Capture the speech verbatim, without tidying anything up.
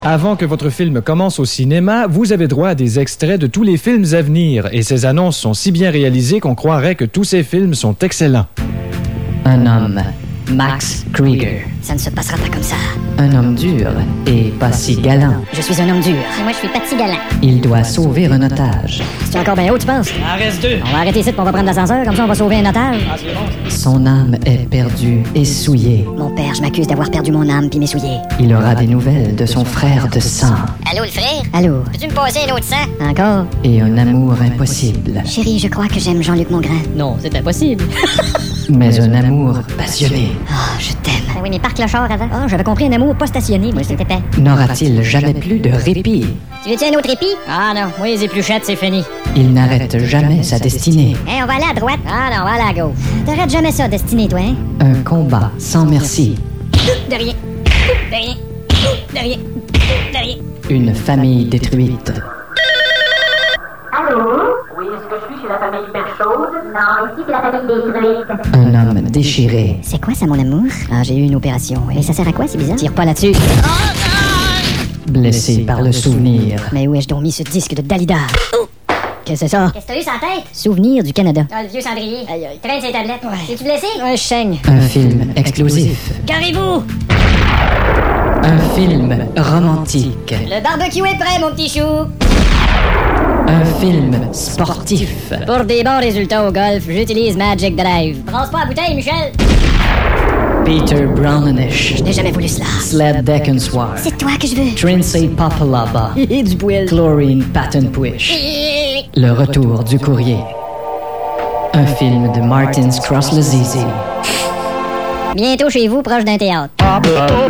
Avant que votre film commence au cinéma, vous avez droit à des extraits de tous les films à venir. Et ces annonces sont si bien réalisées qu'on croirait que tous ces films sont excellents. Un homme, Max Krieger. Ça ne se passera pas comme ça. Un homme dur et pas si galant. Je suis un homme dur. Et moi, je suis pas si galant. Il doit sauver un otage. C'est encore bien haut, tu penses? En reste deux. On va arrêter ici, puis on va prendre l'ascenseur, comme ça on va sauver un otage. Ah, c'est bon. Son âme est perdue et souillée. Mon père, je m'accuse d'avoir perdu mon âme puis mes souliers. Il aura des nouvelles de son frère de sang. Allô, le frère? Allô? Peux-tu me passer un autre sang? Encore? Et un amour impossible. Chérie, je crois que j'aime Jean-Luc Mongrain. Non, c'est impossible. Mais un amour passionné. Oh, je t'aime. Oui, mais par clochard avant. Oh, j'avais compris un amour pas stationné, moi. C'était pas. N'aura-t-il jamais plus de répit? Tu veux-tu un autre épi? Ah non, moi les épluchettes, c'est fini. Il n'arrête jamais sa destinée. Hein, on va aller à droite. Ah non, on va aller à gauche. T'arrêtes jamais ça, destiné, toi, hein? Un combat sans merci. De rien. De rien. De rien. De rien. Une famille détruite. Allô? Oui, est-ce que je suis chez la famille Berchaude? Non, ici c'est la famille détruite. Un homme déchiré. C'est quoi ça, mon amour? Ah, j'ai eu une opération. Et ça sert à quoi, c'est bizarre? Tire pas là-dessus. Blessé par le souvenir. Mais où ai-je donc mis ce disque de Dalida? Oh! Qu'est-ce que c'est ça? Qu'est-ce que t'as eu sur la tête? Souvenir du Canada. Ah, le vieux cendrier. Aïe, aïe. Traîne ses tablettes. Ouais. Es-tu blessé? Ouais, je saigne. Un film explosif. Carrez-vous! Un film romantique. Le barbecue est prêt, mon petit chou! Un film sportif. Pour des bons résultats au golf, j'utilise Magic Drive. Brasse pas la bouteille, Michel! Peter Brownenish. Je n'ai jamais voulu cela. Sled Deckenswar. C'est toi que je veux. Trinsey Papalaba. Et du poil. Chlorine Pattonpuish. Le retour du courrier. Un film de Martin Scorsese. Bientôt chez vous, proche d'un théâtre.